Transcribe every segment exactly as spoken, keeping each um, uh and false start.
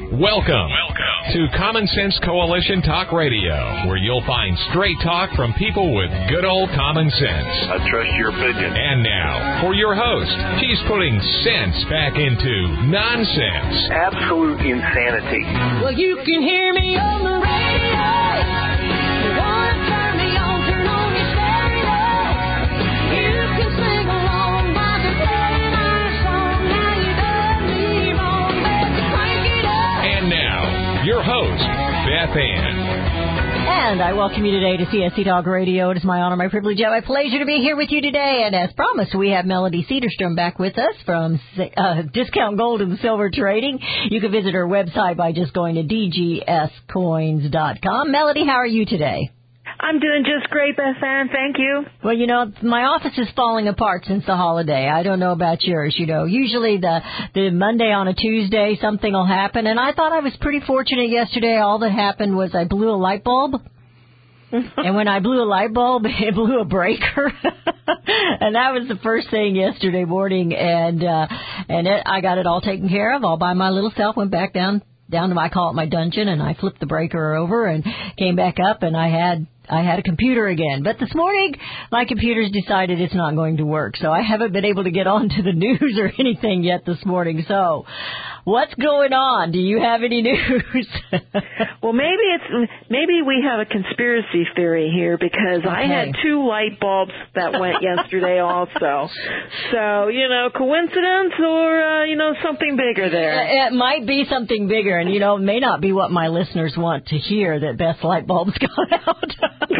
Welcome, Welcome to Common Sense Coalition Talk Radio, where you'll find straight talk from people with good old common sense. I trust your opinion. And now, for your host, he's putting sense back into nonsense. Absolute insanity. Well, you can hear me on the radio. You want to turn me on, turn on your stereo. You can sing along while they're playing our song. Now you done me wrong, let's crank it up. And now, your host, Beth Ann. And I welcome you today to C S C Talk Radio. It is my honor, my privilege, and my pleasure to be here with you today. And as promised, we have Melody Cedarstrom back with us from uh, Discount Gold and Silver Trading. You can visit her website by just going to d g s coins dot com. Melody, how are you today? I'm doing just great, Beth Ann. Thank you. Well, you know, my office is falling apart since the holiday. I don't know about yours. You know, usually the the Monday on a Tuesday, something will happen. And I thought I was pretty fortunate yesterday. All that happened was I blew a light bulb. And when I blew a light bulb, it blew a breaker. And that was the first thing yesterday morning. And uh, and it, I got it all taken care of all by my little self. Went back down, down to my, I call it my dungeon, and I flipped the breaker over and came back up, and I had... I had a computer again. But this morning, my computer's decided it's not going to work. So I haven't been able to get on to the news or anything yet this morning. So what's going on? Do you have any news? Well, maybe it's maybe we have a conspiracy theory here, because okay. I had two light bulbs that went yesterday also. So, you know, coincidence or, uh, you know, something bigger there. It might be something bigger. And, you know, it may not be what my listeners want to hear, that Beth's light bulbs got out.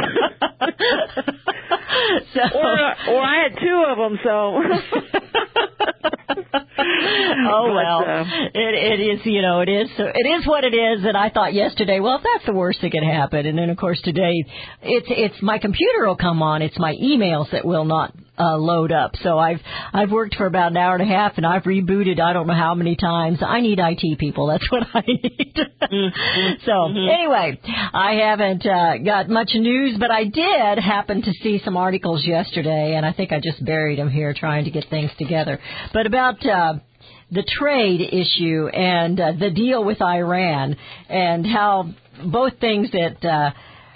so, or, or I had two of them, so. Oh, well, but, uh, it, it is, you know, it is, it is what it is. And I thought yesterday, well, if that's the worst that could happen. And then, of course, today, it's, it's my computer will come on. It's my emails that will not uh, load up. So I've, I've worked for about an hour and a half, and I've rebooted I don't know how many times. I need I T people. That's what I need. mm-hmm. So mm-hmm. anyway, I haven't uh, got much news, but I did happen to see some articles yesterday, and I think I just buried them here trying to get things together. But about uh, the trade issue and uh, the deal with Iran, and how both things that uh,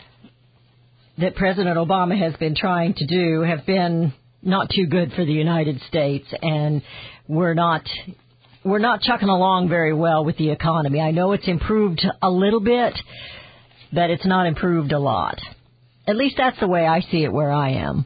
that President Obama has been trying to do have been not too good for the United States, and we're not we're not chucking along very well with the economy. I know it's improved a little bit, but it's not improved a lot. At least that's the way I see it where I am.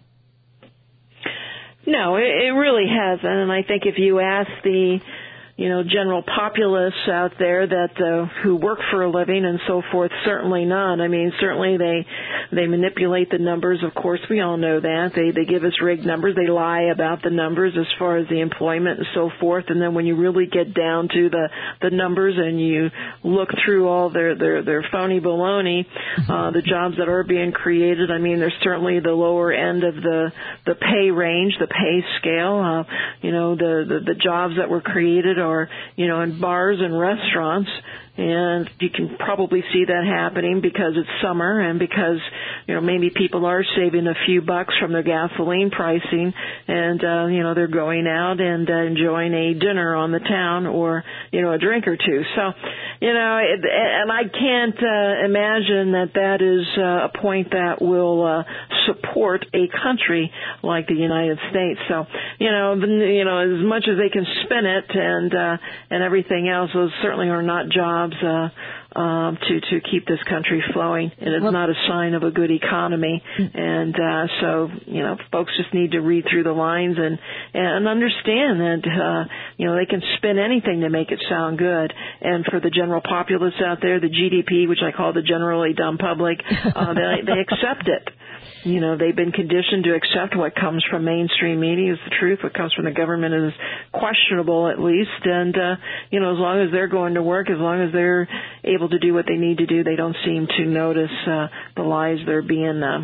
No, it, it really hasn't. And I think if you ask the, you know, general populace out there that uh, who work for a living and so forth, certainly none. I mean, certainly they they manipulate the numbers. Of course, we all know that. They they give us rigged numbers. They lie about the numbers as far as the employment and so forth. And then when you really get down to the the numbers and you look through all their their their phony baloney, uh, the jobs that are being created, I mean, there's certainly the lower end of the the pay range, the pay scale. Uh, you know, the, the the jobs that were created or, you know, in bars and restaurants. And you can probably see that happening because it's summer and because, you know, maybe people are saving a few bucks from their gasoline pricing and, uh, you know, they're going out and uh, enjoying a dinner on the town or, you know, a drink or two. So, you know, it, and I can't uh, imagine that that is uh, a point that will uh, support a country like the United States. So, you know, you know, as much as they can spin it and uh, and everything else, those certainly are not jobs uh, um, to to keep this country flowing, and it's well, not a sign of a good economy. And uh, so, you know, folks just need to read through the lines and and understand that uh, you know, they can spin anything to make it sound good. And for the general populace out there, the G D P, which I call the generally dumb public, uh, they they accept it. You know, they've been conditioned to accept what comes from mainstream media is the truth. What comes from the government is questionable, at least. And, uh, you know, as long as they're going to work, as long as they're able to do what they need to do, they don't seem to notice uh, the lies they're being uh,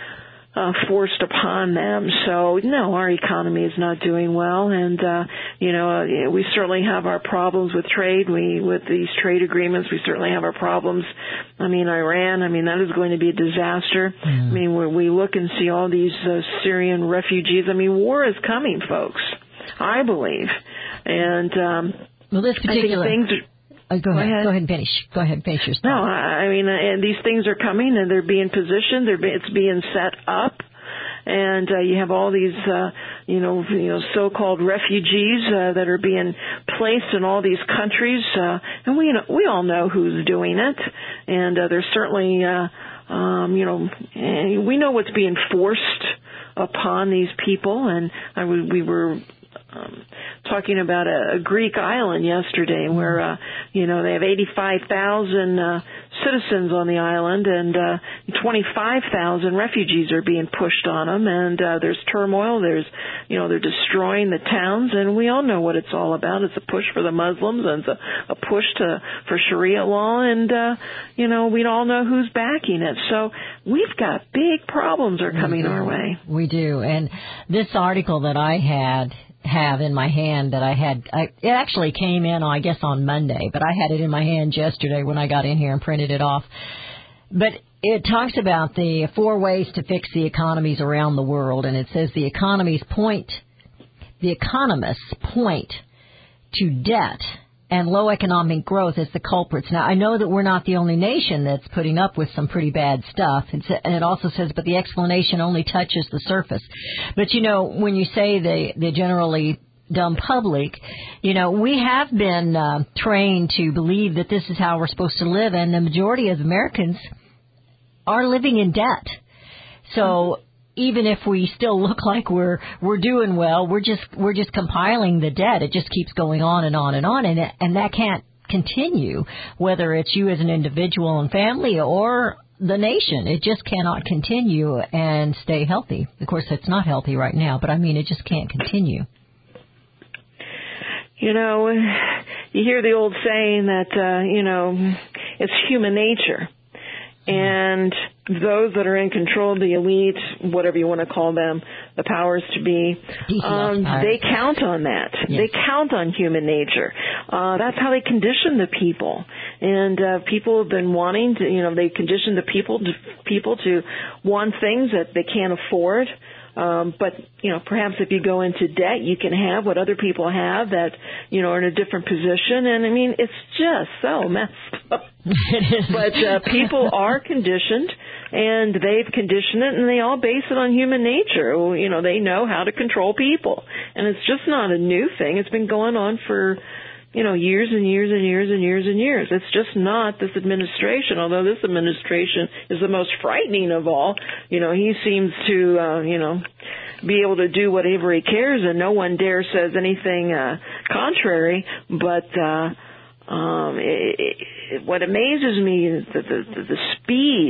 uh, forced upon them. So, no, our economy is not doing well. And, uh, you know, uh, we certainly have our problems with trade. We, with these trade agreements, we certainly have our problems. I mean, Iran, I mean, that is going to be a disaster. Mm. I mean, we, we look and see all these uh, Syrian refugees. I mean, war is coming, folks, I believe. And um, well, this particular... I think things are, Uh, go, Go ahead. ahead. Go ahead and finish. Go ahead and finish your No, thought. I I mean, uh, and these things are coming, and they're being positioned. They're be, it's being set up, and uh, you have all these, uh, you know, you know, so-called refugees uh, that are being placed in all these countries, uh, and we know, we all know who's doing it, and uh, there's certainly, uh, um, you know, we know what's being forced upon these people, and I, we were. Um, talking about a, a Greek island yesterday where, uh, you know, they have eighty-five thousand uh, citizens on the island, and uh, twenty-five thousand refugees are being pushed on them, and uh, there's turmoil, there's, you know, they're destroying the towns, and we all know what it's all about. It's a push for the Muslims, and it's a, a push to for Sharia law, and, uh, you know, we all know who's backing it. So we've got big problems are coming our way. We do, and this article that I had have in my hand that I had, I, it actually came in, I guess, on Monday, but I had it in my hand yesterday when I got in here and printed it off. But it talks about the four ways to fix the economies around the world, and it says the economies point, the economists point to debt and low economic growth as the culprits. Now, I know that we're not the only nation that's putting up with some pretty bad stuff. It's, and it also says, but the explanation only touches the surface. But, you know, when you say the, the generally dumb public, you know, we have been uh, trained to believe that this is how we're supposed to live, and the majority of Americans are living in debt. So even if we still look like we're we're doing well, we're just we're just compiling the debt. It just keeps going on and on and on, and it, and that can't continue, whether it's you as an individual and family or the nation. It just cannot continue and stay healthy. Of course, it's not healthy right now, but I mean, it just can't continue. You know, you hear the old saying that, uh, you know, it's human nature. And those that are in control, the elite, whatever you want to call them, the powers to be, um, they count on that. Yes. They count on human nature. Uh, that's how they condition the people. And uh, people have been wanting to, you know, they condition the people to, people to want things that they can't afford. Um, but, you know, perhaps if you go into debt, you can have what other people have that, you know, are in a different position. And, I mean, it's just so messed up. But uh, people are conditioned, and they've conditioned it, and they all base it on human nature. Well, you know, they know how to control people. And it's just not a new thing. It's been going on for, you know, years and years and years and years and years. It's just not this administration, although this administration is the most frightening of all. You know, he seems to, uh, you know, be able to do whatever he cares, and no one dare says anything uh, contrary. But uh, um, it, it, what amazes me is the, the, the speed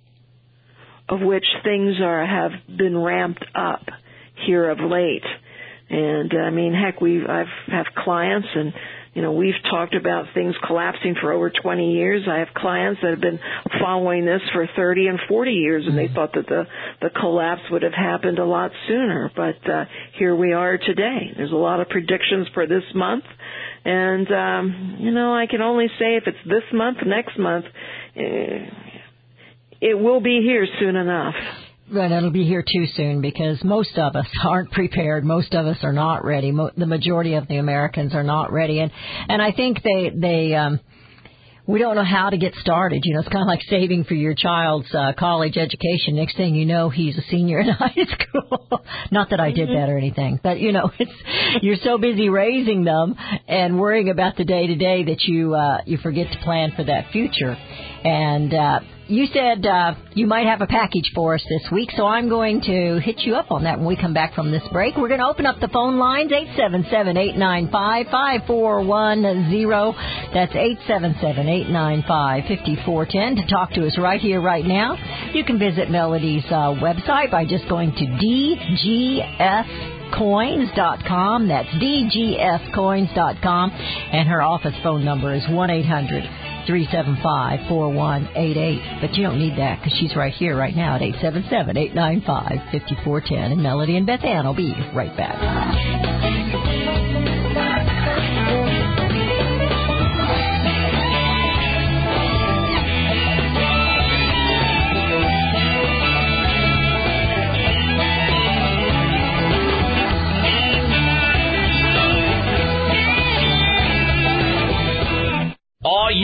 of which things are have been ramped up here of late. And I mean, heck, we I've have clients, and you know, we've talked about things collapsing for over twenty years. I have clients that have been following this for thirty and forty years, and they thought that the, the collapse would have happened a lot sooner. But uh, here we are today. There's a lot of predictions for this month. And, um, you know, I can only say if it's this month, next month, uh, it will be here soon enough. But it'll be here too soon, because most of us aren't prepared. Most of us are not ready. Mo- the majority of the Americans are not ready. And, and I think they, they, um, we don't know how to get started. You know, it's kind of like saving for your child's uh, college education. Next thing you know, he's a senior in high school. Not that I did that or anything, but you know, it's, you're so busy raising them and worrying about the day to day that you, uh, you forget to plan for that future. And, uh, you said uh, you might have a package for us this week, so I'm going to hit you up on that when we come back from this break. We're going to open up the phone lines, eight seven seven, eight nine five, five four one zero. That's eight seven seven, eight nine five, five four one zero to talk to us right here, right now. You can visit Melody's uh, website by just going to D G F coins dot com. That's D G F coins dot com. And her office phone number is one eight hundred, three seven five, four one eight eight. But you don't need that, because she's right here, right now at eight seven seven, eight nine five, five four one zero. And Melody and Beth Ann will be right back.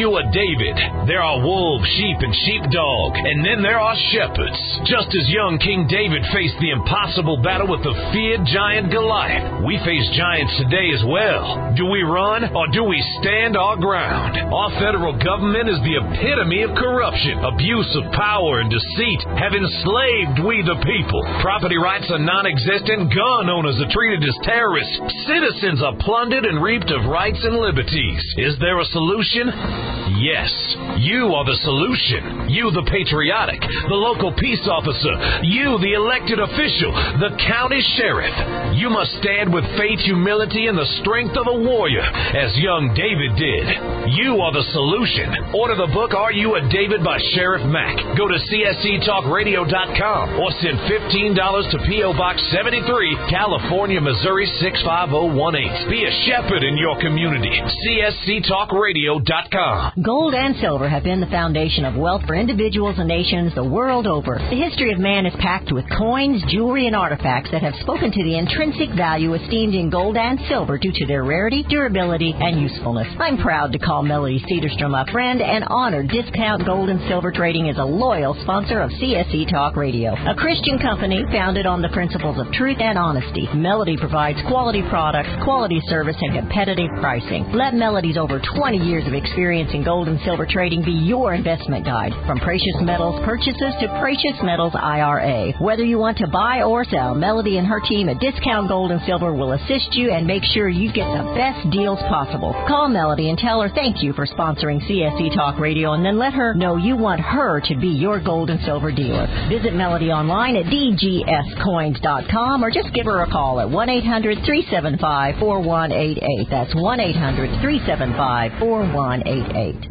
you a David? There are wolves, sheep, and sheepdog, and then there are shepherds. Just as young King David faced the impossible battle with the feared giant Goliath, we face giants today as well. Do we run or do we stand our ground? Our federal government is the epitome of corruption, abuse of power, and deceit have enslaved we the people. Property rights are non-existent. Gun owners are treated as terrorists. Citizens are plundered and reaped of rights and liberties. Is there a solution? Yes. You are the solution. You, the patriotic, the local peace officer. You, the elected official, the county sheriff. You must stand with faith, humility, and the strength of a warrior, as young David did. You are the solution. Order the book, Are You a David by Sheriff Mack. Go to C S C talk radio dot com or send fifteen dollars to P O Box seventy-three, California, Missouri six five zero one eight. Be a shepherd in your community. C S C talk radio dot com. Gold and silver have been the foundation of wealth for individuals and nations the world over. The history of man is packed with coins, jewelry, and artifacts that have spoken to the intrinsic value esteemed in gold and silver due to their rarity, durability, and usefulness. I'm proud to call Melody Cedarstrom a friend and honored Discount Gold and Silver Trading is a loyal sponsor of C S C Talk Radio, a Christian company founded on the principles of truth and honesty. Melody provides quality products, quality service, and competitive pricing. Let Melody's over twenty years of experience in gold and silver trading be your investment guide. From precious metals purchases to precious metals I R A. Whether you want to buy or sell, Melody and her team at Discount Gold and Silver will assist you and make sure you get the best deals possible. Call Melody and tell her thank you for sponsoring C S C Talk Radio, and then let her know you want her to be your gold and silver dealer. Visit Melody online at d g s coins dot com or just give her a call at one eight hundred three seven five four one eight eight. That's one eight hundred three seven five four one eight eight.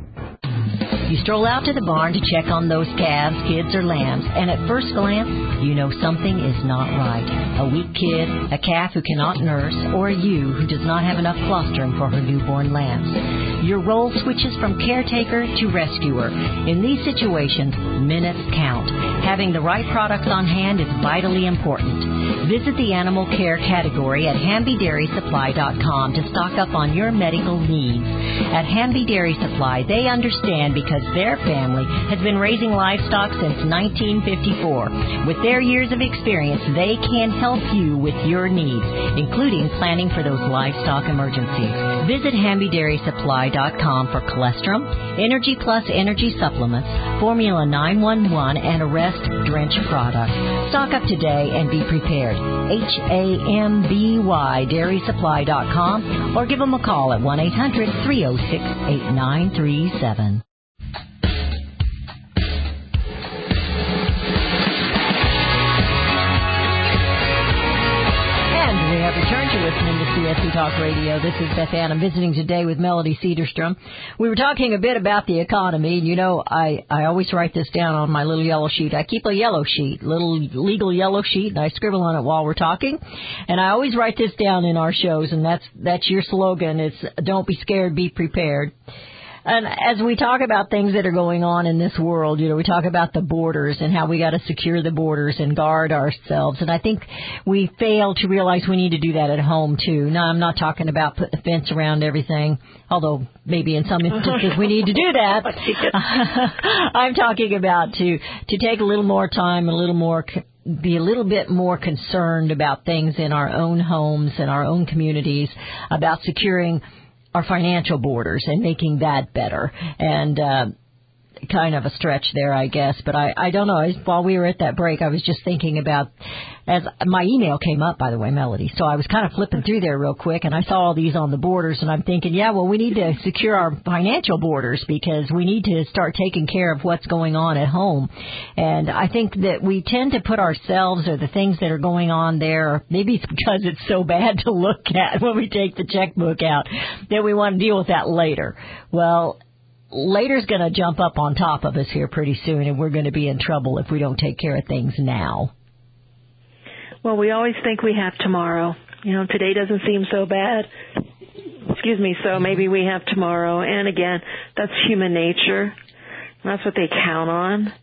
You stroll out to the barn to check on those calves, kids, or lambs, and at first glance, you know something is not right. A weak kid, a calf who cannot nurse, or a ewe who does not have enough colostrum for her newborn lambs. Your role switches from caretaker to rescuer. In these situations, minutes count. Having the right products on hand is vitally important. Visit the animal care category at Hamby Dairy Supply dot com to stock up on your medical needs. At Hamby Dairy Supply, they understand because their family has been raising livestock since nineteen fifty-four. With their years of experience, they can help you with your needs, including planning for those livestock emergencies. Visit Hamby Dairy Supply dot com for Colostrum, Energy Plus Energy Supplements, Formula nine one one, and Arrest Drench products. Stock up today and be prepared. H A M B Y Dairy Supply dot com or give them a call at one eight hundred three oh six eight nine three seven. Return to listening to C S C Talk Radio. This is Beth Ann. I'm visiting today with Melody Cedarstrom. We were talking a bit about the economy. You know, I, I always write this down on my little yellow sheet. I keep a yellow sheet, little legal yellow sheet, and I scribble on it while we're talking. And I always write this down in our shows, and that's that's your slogan. It's don't be scared, be prepared. And as we talk about things that are going on in this world, you know, we talk about the borders and how we got to secure the borders and guard ourselves. And I think we fail to realize we need to do that at home, too. Now, I'm not talking about putting a fence around everything, although maybe in some instances we need to do that. I'm talking about to, to take a little more time, a little more be a little bit more concerned about things in our own homes and our own communities, about securing our financial borders and making that better. And uh, kind of a stretch there, I guess. But I, I don't know. While we were at that break, I was just thinking about, as my email came up, by the way, Melody. So I was kind of flipping through there real quick, and I saw all these on the borders, and I'm thinking, yeah, well, we need to secure our financial borders because we need to start taking care of what's going on at home. And I think that we tend to put ourselves or the things that are going on there, maybe it's because it's so bad to look at when we take the checkbook out, that we want to deal with that later. Well, later's going to jump up on top of us here pretty soon, and we're going to be in trouble if we don't take care of things now. Well, we always think we have tomorrow. You know, today doesn't seem so bad. Excuse me, so maybe we have tomorrow. And again, that's human nature. That's what they count on.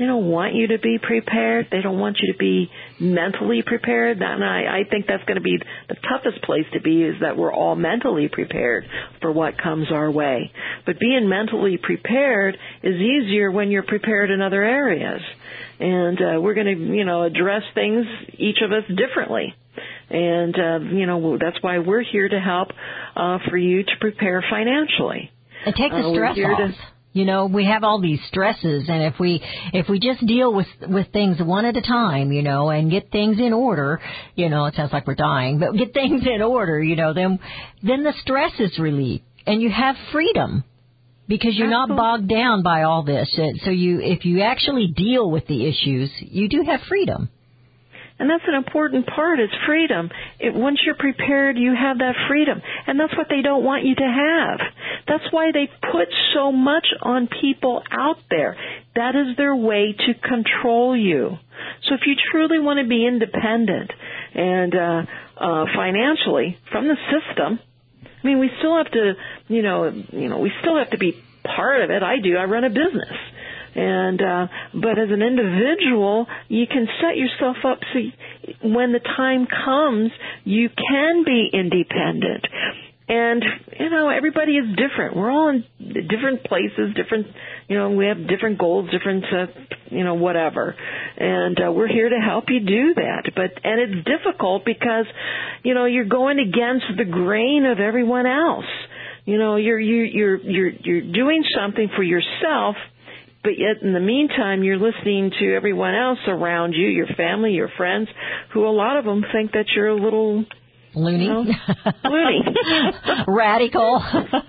They don't want you to be prepared. They don't want you to be mentally prepared. That, and I, I think that's going to be the toughest place to be, is that we're all mentally prepared for what comes our way. But being mentally prepared is easier when you're prepared in other areas. And uh, we're going to, you know, address things, each of us, differently. And, uh, you know, that's why we're here to help uh, for you to prepare financially. And take the uh, stress off. To, you know, we have all these stresses, and if we if we just deal with with things one at a time, you know, and get things in order, you know, it sounds like we're dying, but get things in order, you know, then then the stress is relieved, and you have freedom. Because you're not bogged down by all this. So you, if you actually deal with the issues, you do have freedom. And that's an important part, is freedom. It, once you're prepared, you have that freedom. And that's what they don't want you to have. That's why they put so much on people out there. That is their way to control you. So if you truly want to be independent and uh, uh, financially from the system, I mean, we still have to, you know, you know, we still have to be part of it. I do. I run a business. And, uh, but as an individual, you can set yourself up so you, when the time comes, you can be independent. And, you know, everybody is different. We're all in different places, different, you know, we have different goals, different, uh, you know, whatever. And uh, we're here to help you do that. But, and it's difficult because, you know, you're going against the grain of everyone else. You know, you're, you're, you're, you're, you're doing something for yourself, but yet in the meantime, you're listening to everyone else around you, your family, your friends, who a lot of them think that you're a little... Loony. You know, loony. Radical.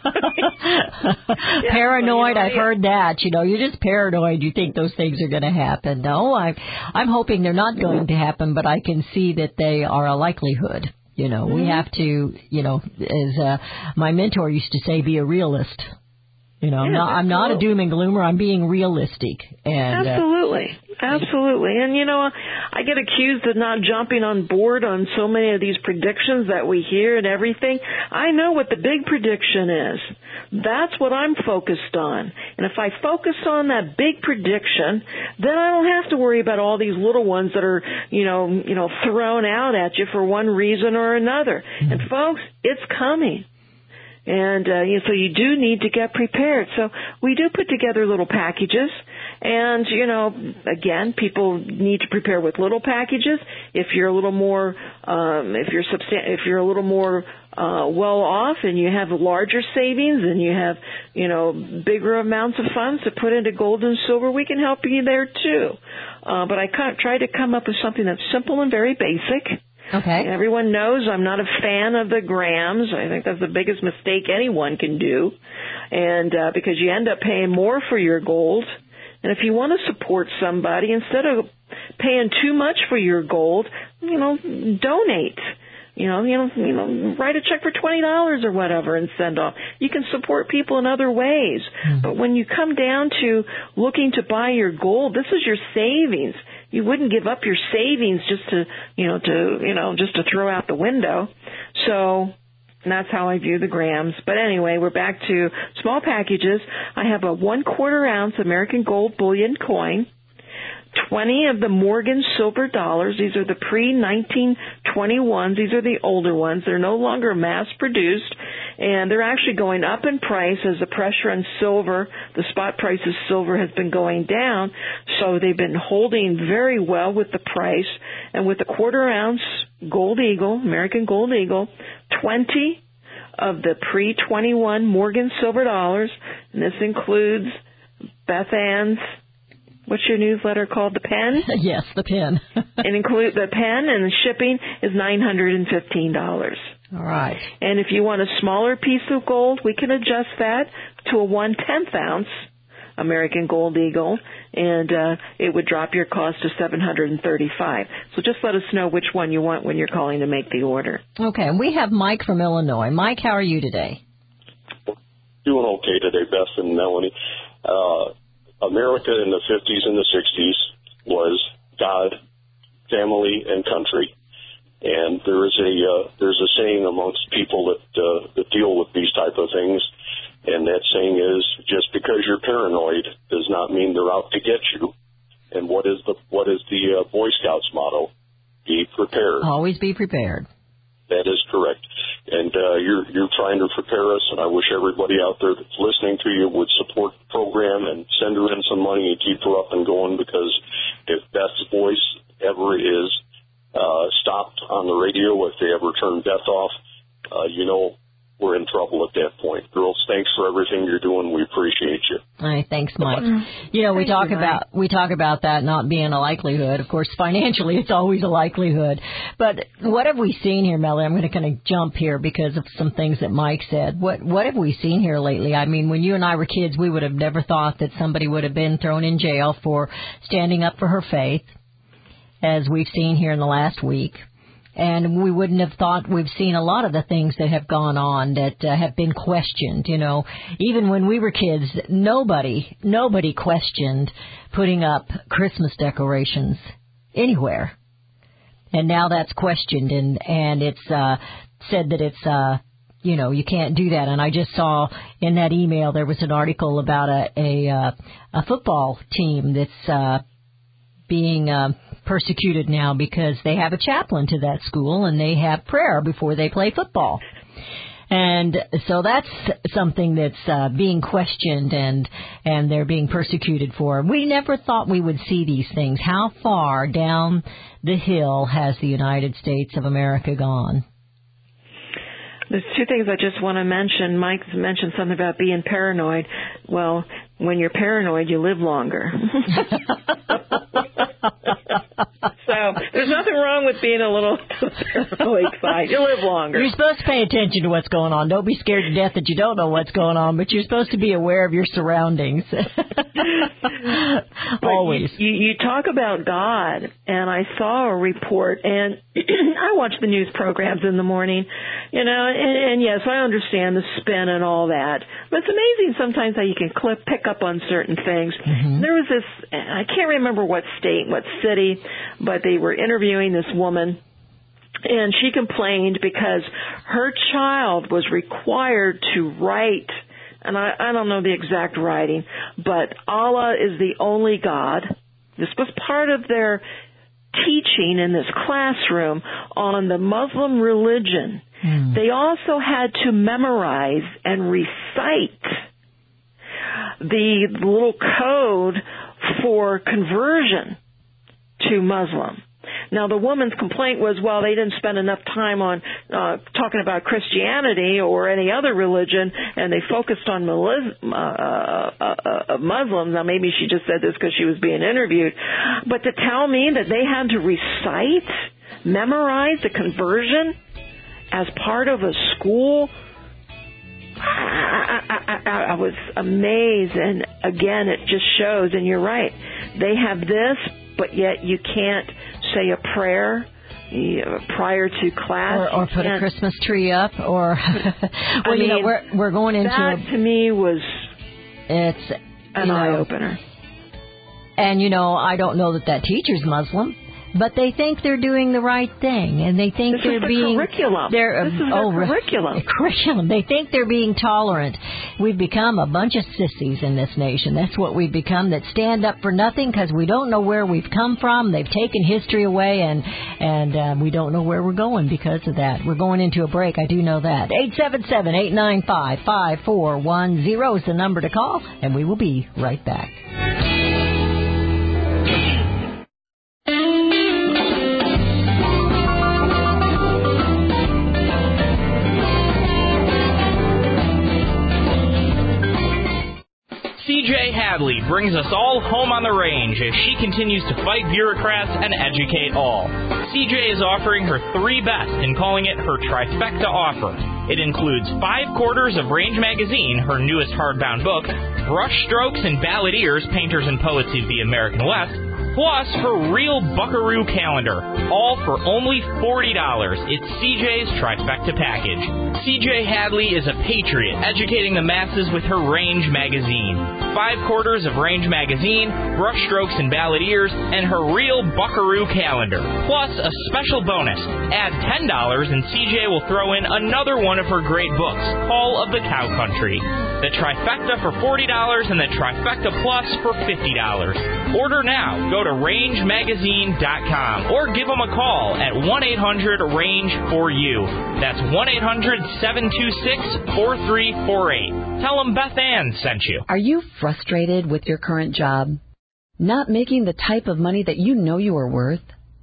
Yeah, Paranoid. well, you know, I've yeah. heard that. You know, you're just paranoid. You think those things are going to happen. No, I'm, I'm hoping they're not going to happen, but I can see that they are a likelihood. You know, mm-hmm. we have to, you know, as uh, my mentor used to say, be a realist. You know, I'm, yeah, not, I'm not a doom and gloomer. I'm being realistic. And Absolutely. Uh, Absolutely. And, you know, I get accused of not jumping on board on so many of these predictions that we hear and everything. I know what the big prediction is. That's what I'm focused on. And if I focus on that big prediction, then I don't have to worry about all these little ones that are, you know, you know, thrown out at you for one reason or another. Mm-hmm. And, folks, it's coming. And uh, you know, so you do need to get prepared. So we do put together little packages. And, you know, again, people need to prepare with little packages. If you're a little more, um, if you're substan- if you're a little more uh, well off and you have larger savings and you have, you know, bigger amounts of funds to put into gold and silver, we can help you there too. Uh, but I try to come up with something that's simple and very basic. Okay. Everyone knows I'm not a fan of the grams. I think that's the biggest mistake anyone can do, and uh, because you end up paying more for your gold. And if you want to support somebody, instead of paying too much for your gold, you know, donate. You know, you know, you know, write a check for twenty dollars or whatever and send off. You can support people in other ways. Mm-hmm. But when you come down to looking to buy your gold, this is your savings. You wouldn't give up your savings just to, you know, to, you know, just to throw out the window. So that's how I view the grams. But anyway, we're back to small packages. I have a one quarter ounce American gold bullion coin, twenty of the Morgan silver dollars. These are the pre nineteen twenty-ones. These are the older ones. They're no longer mass produced, and they're actually going up in price as the pressure on silver, the spot price of silver, has been going down. So they've been holding very well with the price. And with the quarter ounce Gold Eagle, American Gold Eagle, twenty of the pre twenty-one Morgan silver dollars, and this includes Beth Ann's, what's your newsletter called? The Pen? Yes, the Pen. It includes the Pen, and the shipping is nine hundred fifteen dollars. All right. And if you want a smaller piece of gold, we can adjust that to a one-tenth ounce American Gold Eagle, and uh, it would drop your cost to seven hundred thirty-five dollars. So just let us know which one you want when you're calling to make the order. Okay. And we have Mike from Illinois. Mike, how are you today? Doing okay today, Beth and Melanie. Uh, America in the fifties and the sixties was God, family, and country. And there is a uh, there's a saying amongst people that uh, that deal with these type of things, and that saying is, just because you're paranoid does not mean they're out to get you. And what is the what is the uh, Boy Scouts motto? Be prepared. Always be prepared. That is correct. And uh, you're you're trying to prepare us, and I wish everybody out there that's listening to you would support the program and send her in some money and keep her up and going, because if Beth's voice ever is uh, stopped on the radio, if they ever turn Beth off, uh, you know, we're in trouble at that point. Girls, thanks for everything you're doing. We appreciate you. All right, thanks, Mike. You know, we Thank talk you, about we talk about that not being a likelihood. Of course, financially, it's always a likelihood. But what have we seen here, Melly? I'm going to kind of jump here because of some things that Mike said. What what have we seen here lately? I mean, when you and I were kids, we would have never thought that somebody would have been thrown in jail for standing up for her faith, as we've seen here in the last week. And we wouldn't have thought we've seen a lot of the things that have gone on that uh, have been questioned. You know, even when we were kids, nobody, nobody questioned putting up Christmas decorations anywhere. And now that's questioned, and, and it's uh, said that it's, uh, you know, you can't do that. And I just saw in that email there was an article about a, a, uh, a football team that's uh, being uh, persecuted now because they have a chaplain to that school and they have prayer before they play football. And so that's something that's uh, being questioned and and they're being persecuted for. We never thought we would see these things. How far down the hill has the United States of America gone? There's two things I just want to mention. Mike mentioned something about being paranoid. Well, when you're paranoid, you live longer. So there's nothing wrong with being a little paranoid side. You live longer. You're supposed to pay attention to what's going on. Don't be scared to death that you don't know what's going on, but you're supposed to be aware of your surroundings. Always. You, you, you talk about God, and I saw a report, and I watch the news programs in the morning, you know, and, and yes, I understand the spin and all that, but it's amazing sometimes how you can clip, pick up on certain things. Mm-hmm. There was this, I can't remember what state, what city, but they were interviewing this woman, and she complained because her child was required to write, and I, I don't know the exact writing, but Allah is the only God. This was part of their teaching in this classroom on the Muslim religion. Mm. They also had to memorize and recite the little code for conversion to Muslim. Now, the woman's complaint was, well, they didn't spend enough time on uh, talking about Christianity or any other religion, and they focused on Maliz- uh, uh, uh, Muslims. Now, maybe she just said this because she was being interviewed. But to tell me that they had to recite, memorize the conversion as part of a school, I, I, I, I was amazed. And, again, it just shows, and you're right, they have this, but yet you can't say a prayer prior to class. Or, or put a Christmas tree up. Or, well, I mean, you know, we're, we're going into... That, a, to me, was it's an you know, eye-opener. And, you know, I don't know that that teacher's Muslim, but they think they're doing the right thing, and they think this they're is the being curriculum. They're, this is oh, their curriculum. Curriculum. They think they're being tolerant. We've become a bunch of sissies in this nation. That's what we've become. That stand up for nothing because we don't know where we've come from. They've taken history away, and and uh, we don't know where we're going because of that. We're going into a break. I do know that. Eight seven seven eight nine five five four one zero is the number to call, and we will be right back. C J Hadley brings us all home on the range as she continues to fight bureaucrats and educate all. C J is offering her three best and calling it her trifecta offer. It includes five quarters of Range Magazine, her newest hardbound book, Brush Strokes and Balladeers, Painters and Poets of the American West, plus her real Buckaroo calendar, all for only forty dollars. It's C J's trifecta package. C J Hadley is a patriot, educating the masses with her Range Magazine. Five quarters of Range Magazine, Brush Strokes and Balladeers, and her real Buckaroo calendar. Plus a special bonus. Add ten dollars and C J will throw in another one of her great books, Call of the Cow Country. The trifecta for forty dollars and the trifecta plus for fifty dollars. Order now. Go go to range magazine dot com or give them a call at one eight hundred range four U. That's one eight hundred seven two six four three four eight. Tell them Beth Ann sent you. Are you frustrated with your current job? Not making the type of money that you know you are worth?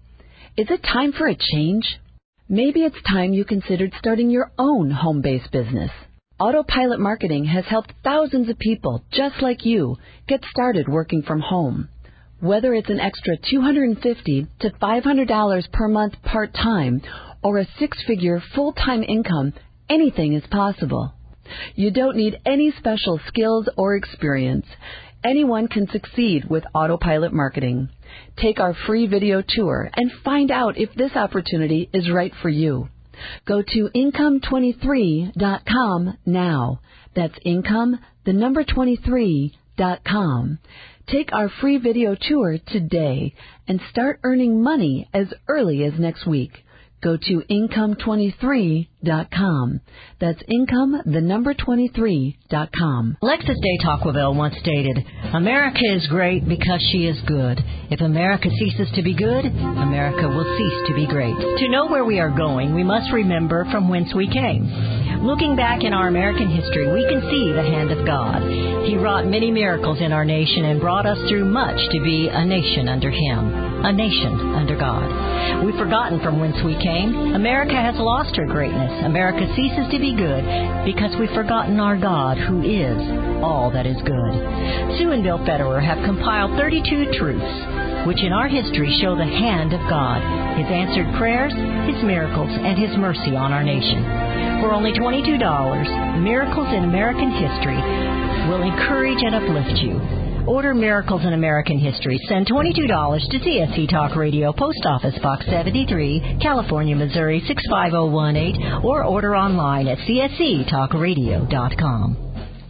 Is it time for a change? Maybe it's time you considered starting your own home-based business. Autopilot Marketing has helped thousands of people just like you get started working from home. Whether it's an extra two hundred fifty dollars to five hundred dollars per month part-time or a six-figure full-time income, anything is possible. You don't need any special skills or experience. Anyone can succeed with Autopilot Marketing. Take our free video tour and find out if this opportunity is right for you. Go to income twenty-three dot com now. That's income, the number twenty-three dot com. Take our free video tour today and start earning money as early as next week. Go to income twenty-three dot com. That's income, the number twenty-three dot com. Alexis de Tocqueville once stated, America is great because she is good. If America ceases to be good, America will cease to be great. To know where we are going, we must remember from whence we came. Looking back in our American history, we can see the hand of God. He wrought many miracles in our nation and brought us through much to be a nation under Him, a nation under God. We've forgotten from whence we came. America has lost her greatness. America ceases to be good because we've forgotten our God, who is all that is good. Sue and Bill Federer have compiled thirty-two truths, which in our history show the hand of God, His answered prayers, His miracles, and His mercy on our nation. For only twenty-two dollars, Miracles in American History will encourage and uplift you. Order Miracles in American History. Send twenty-two dollars to C S C Talk Radio, Post Office Box seventy-three, California, Missouri six five zero one eight, or order online at c s c talk radio dot com.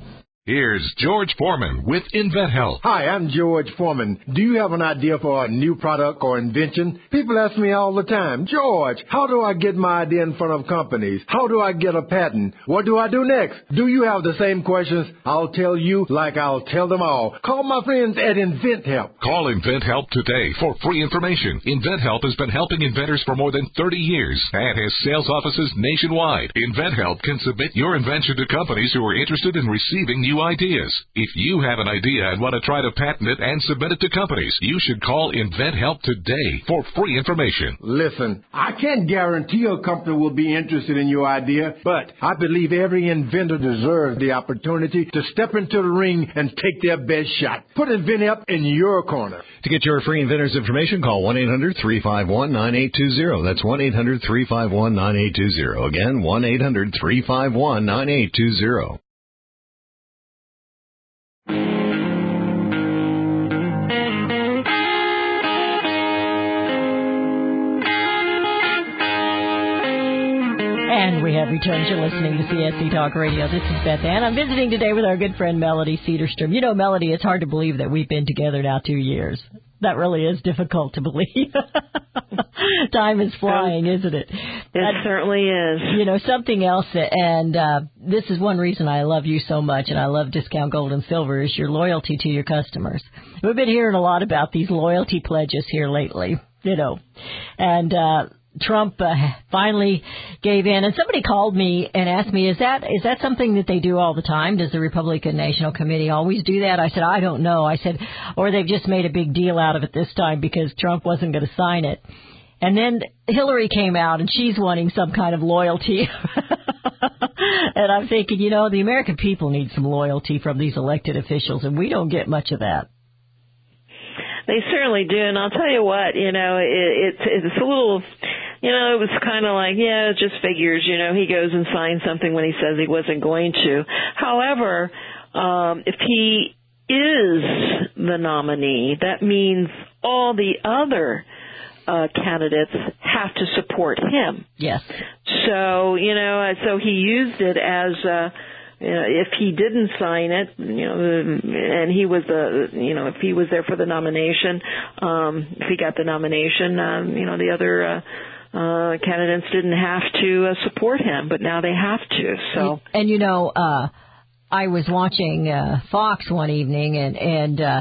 Here's George Foreman with InventHelp. Hi, I'm George Foreman. Do you have an idea for a new product or invention? People ask me all the time, George, how do I get my idea in front of companies? How do I get a patent? What do I do next? Do you have the same questions? I'll tell you like I'll tell them all. Call my friends at InventHelp. Call InventHelp today for free information. InventHelp has been helping inventors for more than thirty years and has sales offices nationwide. InventHelp can submit your invention to companies who are interested in receiving new ideas. If you have an idea and want to try to patent it and submit it to companies, you should call InventHelp today for free information. Listen, I can't guarantee a company will be interested in your idea, but I believe every inventor deserves the opportunity to step into the ring and take their best shot. Put InventHelp in your corner. To get your free inventor's information, call one eight hundred three five one nine eight two zero. That's one eight hundred three five one nine eight two zero. Again, one eight hundred three five one nine eight two zero. And we have returned. You're listening to C S C Talk Radio. This is Beth Ann. I'm visiting today with our good friend Melody Cedarstrom. You know, Melody, it's hard to believe that we've been together now two years. That really is difficult to believe. Time is flying, isn't it? It that, certainly is. You know, something else, and uh, this is one reason I love you so much, and I love Discount Gold and Silver, is your loyalty to your customers. We've been hearing a lot about these loyalty pledges here lately, you know, and uh Trump uh, finally gave in, and somebody called me and asked me, is that is that something that they do all the time? Does the Republican National Committee always do that? I said, I don't know. I said, or they've just made a big deal out of it this time because Trump wasn't going to sign it. And then Hillary came out, and she's wanting some kind of loyalty. And I'm thinking, you know, the American people need some loyalty from these elected officials, and we don't get much of that. They certainly do, and I'll tell you what, you know, it, it's it's a little, you know, it was kind of like, yeah, it just figures, you know, he goes and signs something when he says he wasn't going to. However, um, if he is the nominee, that means all the other uh, candidates have to support him. Yes. So, you know, so he used it as a, You know, if he didn't sign it, you know, and he was the, you know, if he was there for the nomination, um, if he got the nomination, um, you know, the other uh, uh, candidates didn't have to uh, support him, but now they have to. So, and you know, uh, I was watching uh, Fox one evening, and and uh,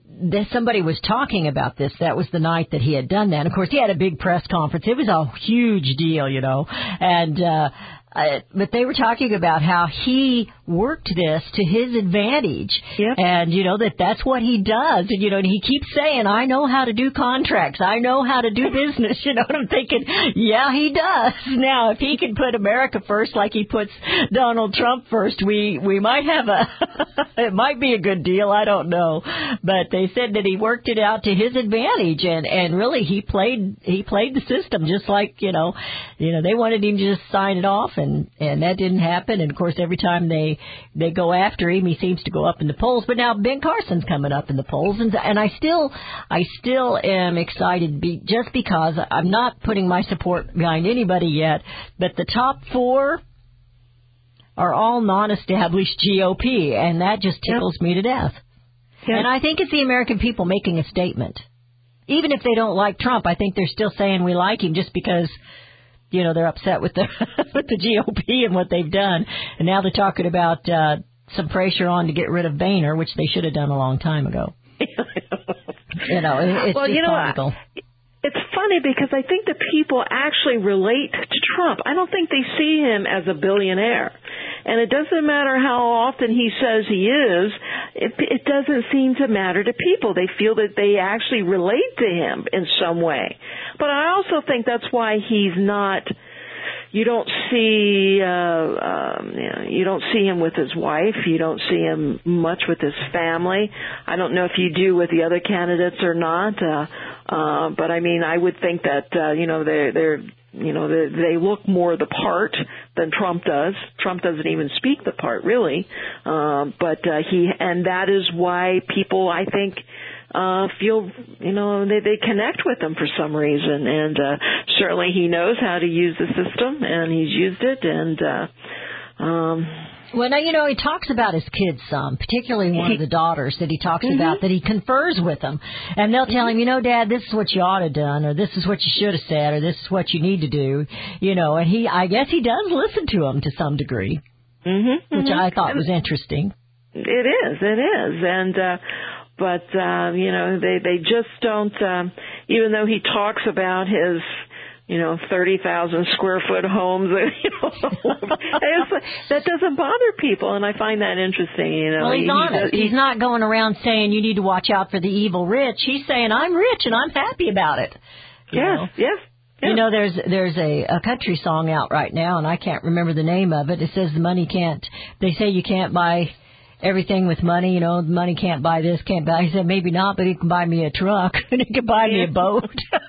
that somebody was talking about this. That was the night that he had done that. And of course, he had a big press conference. It was a huge deal, you know. And uh, uh, but they were talking about how he worked this to his advantage, yep. and you know that that's what he does. And you know, and he keeps saying, "I know how to do contracts. I know how to do business." You know, and I'm thinking, yeah, he does. Now, if he can put America first, like he puts Donald Trump first, we we might have a it might be a good deal. I don't know, but they said that he worked it out to his advantage, and and really he played he played the system just like you know, you know they wanted him to just sign it off, and and that didn't happen. And of course, every time they they go after him, he seems to go up in the polls. But now Ben Carson's coming up in the polls, and and I still I still am excited be, just because I'm not putting my support behind anybody yet, but the top four are all non-established G O P, and that just tickles me to death. Yeah. And I think it's the American people making a statement. Even if they don't like Trump, I think they're still saying we like him just because, you know, they're upset with the with the G O P and what they've done. And now they're talking about uh, some pressure on to get rid of Boehner, which they should have done a long time ago. You know, it, it's well, just you know, comical. It's funny because I think the people actually relate to Trump. I don't think they see him as a billionaire. And it doesn't matter how often he says he is, it, it doesn't seem to matter to people. They feel that they actually relate to him in some way. But I also think that's why he's not, you don't see, uh, um, you know, you don't see him with his wife. You don't see him much with his family. I don't know if you do with the other candidates or not. Uh, uh, but I mean, I would think that, uh, you know, they're, they're, you know, they, they look more the part than Trump does. Trump doesn't even speak the part, really. Um, but uh, he, and that is why people, I think, uh, feel, you know, they, they connect with him for some reason. And uh, certainly he knows how to use the system, and he's used it. And uh, um, well, now, you know, he talks about his kids some, particularly one of the daughters that he talks mm-hmm. about, that he confers with them. And they'll tell him, you know, Dad, this is what you ought to have done, or this is what you should have said, or this is what you need to do. You know, and he, I guess he does listen to them to some degree, mm-hmm, which mm-hmm. I thought was interesting. It is, it is. And, uh, but, uh, you know, they, they just don't, um, even though he talks about his, you know, thirty thousand square foot homes, you know, it's like, that doesn't bother people, and I find that interesting, you know. Well, he's he, honest. He, he's not going around saying you need to watch out for the evil rich. He's saying I'm rich and I'm happy about it. Yes, yes. You know, there's there's a, a country song out right now, and I can't remember the name of it. It says the money can't, they say you can't buy everything with money, you know, money can't buy this, can't buy. He said, maybe not, but he can buy me a truck, and he can buy me a boat.